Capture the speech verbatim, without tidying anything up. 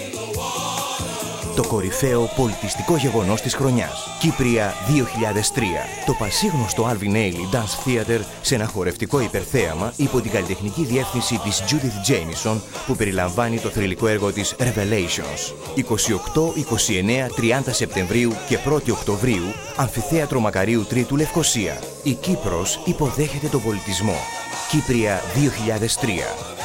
Το κορυφαίο πολιτιστικό γεγονός της χρονιάς. Κύπρια δύο χιλιάδες τρία. Το πασίγνωστο Alvin Ailey Dance Theatre σε ένα χορευτικό υπερθέαμα υπό την καλλιτεχνική διεύθυνση της Judith Jamison, που περιλαμβάνει το θρυλικό έργο της Revelations. είκοσι οκτώ, είκοσι εννέα, τριάντα Σεπτεμβρίου και πρώτη Οκτωβρίου, Αμφιθέατρο Μακαρίου Τρίτου, Λευκοσία. Η Κύπρος υποδέχεται τον πολιτισμό. Κύπρια δύο χιλιάδες τρία.